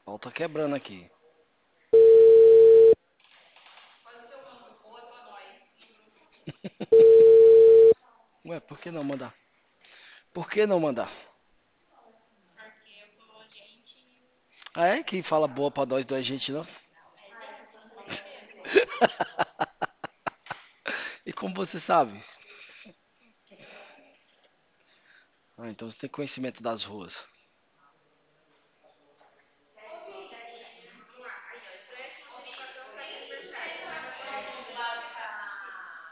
O pau tá quebrando aqui. Ué, por que não mandar? Por que não mandar? Ah, é? Quem fala boa pra nós não é gente, não? E como você sabe? Ah, então você tem conhecimento das ruas.